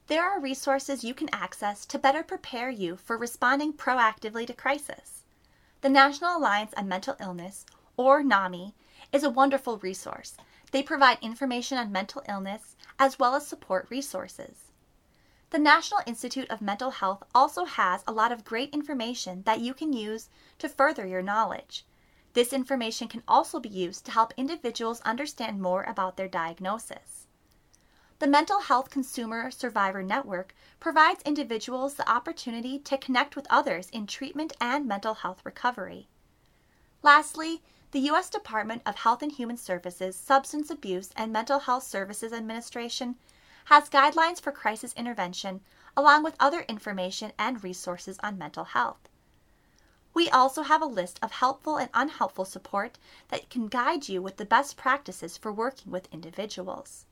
There are resources you can access to better prepare you for responding proactively to crisis. The National Alliance on Mental Illness, or NAMI, is a wonderful resource. They provide information on mental illness as well as support resources. The National Institute of Mental Health also has a lot of great information that you can use to further your knowledge. This information can also be used to help individuals understand more about their diagnosis. The Mental Health Consumer Survivor Network provides individuals the opportunity to connect with others in treatment and mental health recovery. Lastly, the U.S. Department of Health and Human Services Substance Abuse and Mental Health Services Administration has guidelines for crisis intervention along with other information and resources on mental health. We also have a list of helpful and unhelpful support that can guide you with the best practices for working with individuals.